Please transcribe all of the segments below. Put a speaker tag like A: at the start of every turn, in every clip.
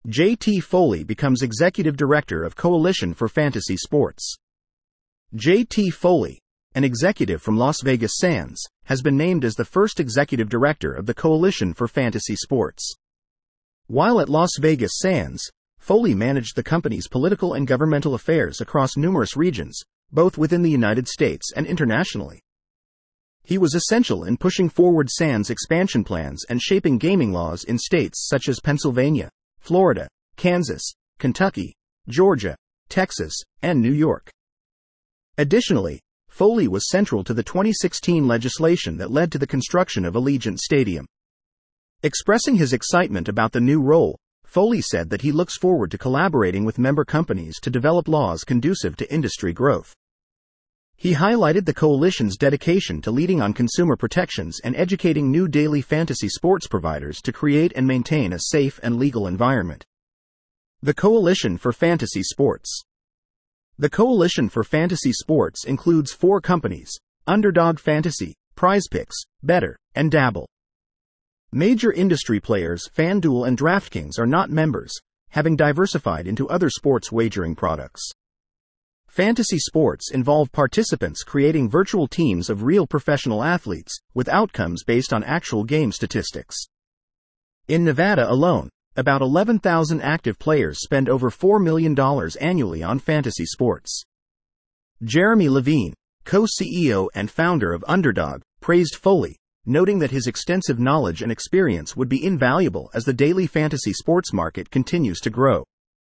A: J.T. Foley becomes Executive Director of Coalition for Fantasy Sports. J.T. Foley, an executive from Las Vegas Sands, has been named as the first Executive Director of the Coalition for Fantasy Sports. While at Las Vegas Sands, Foley managed the company's political and governmental affairs across numerous regions, both within the United States and internationally. He was essential in pushing forward Sands' expansion plans and shaping gaming laws in states such as Pennsylvania, Florida, Kansas, Kentucky, Georgia, Texas, and New York. Additionally, Foley was central to the 2016 legislation that led to the construction of Allegiant Stadium. Expressing his excitement about the new role, Foley said that he looks forward to collaborating with member companies to develop laws conducive to industry growth. He highlighted the coalition's dedication to leading on consumer protections and educating new daily fantasy sports providers to create and maintain a safe and legal environment. The Coalition for Fantasy Sports. The Coalition for Fantasy Sports includes 4 companies: Underdog Fantasy, PrizePicks, Betr, and Dabble. Major industry players FanDuel and DraftKings are not members, having diversified into other sports wagering products. Fantasy sports involve participants creating virtual teams of real professional athletes, with outcomes based on actual game statistics. In Nevada alone, about 11,000 active players spend over $4 million annually on fantasy sports. Jeremy Levine, co-CEO and founder of Underdog, praised Foley, noting that his extensive knowledge and experience would be invaluable as the daily fantasy sports market continues to grow.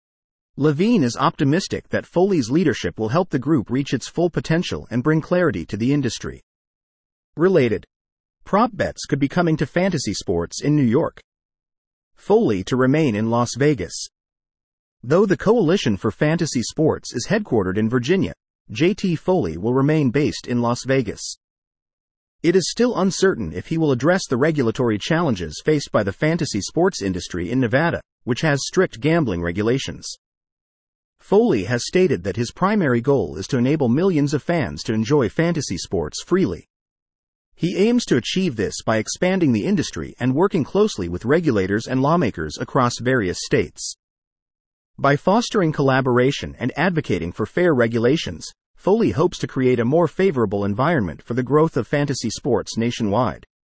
A: Levine is optimistic that Foley's leadership will help the group reach its full potential and bring clarity to the industry. Related. Prop bets could be coming to fantasy sports in New York. Foley to remain in Las Vegas. Though the Coalition for Fantasy Sports is headquartered in Virginia, J.T. Foley will remain based in Las Vegas. It is still uncertain if he will address the regulatory challenges faced by the fantasy sports industry in Nevada, which has strict gambling regulations. Foley has stated that his primary goal is to enable millions of fans to enjoy fantasy sports freely. He aims to achieve this by expanding the industry and working closely with regulators and lawmakers across various states. By fostering collaboration and advocating for fair regulations, Foley hopes to create a more favorable environment for the growth of fantasy sports nationwide.